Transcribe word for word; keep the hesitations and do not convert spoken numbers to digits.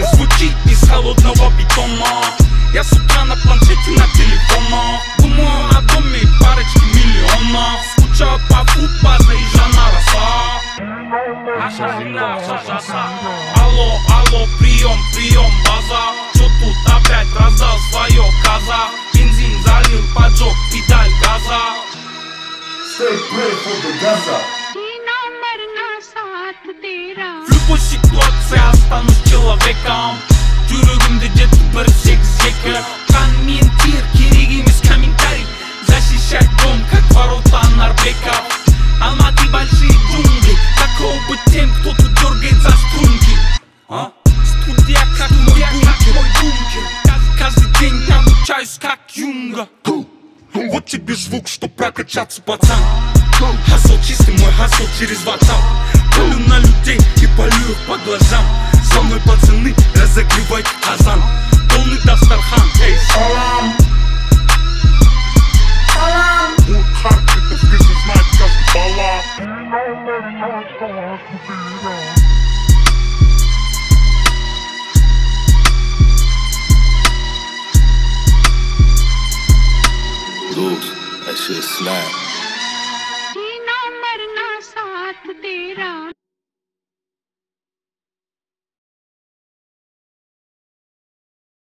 музыка звучит из холодного бетона. Я с утра на планшете, на телефона. Думаю о доме парочки миллионов. Скучаю по футбаза и Жанна Роса. Наша жена, ша-ша-ша. Алло, алло, прием, прием, база. Чё тут опять раздал свое каза? Бензин залил, поджег педаль газа. Stay pray for the Gaza. В любой ситуации останусь человеком. Жүрегімде жетті бір сегіз екі. Комментир, керек емес комментарий. Защищать дом, как ворота Нарбеков. Алматы большие джунгли. Какого бы тем, кто-то дергает за струнки. А? Студия как мой бункер. Каждый день обучаюсь как Юнга. Вот тебе звук, чтоб прокачаться, пацан. Хасл чистый, мой хасл через WhatsApp. Палю на людей и палю их по глазам. Со мной пацаны разогревать азан. Полный Дастархан, эй, салам. Салам. Вот хард, это в песне знает каждый бала. Looks, that shit slap.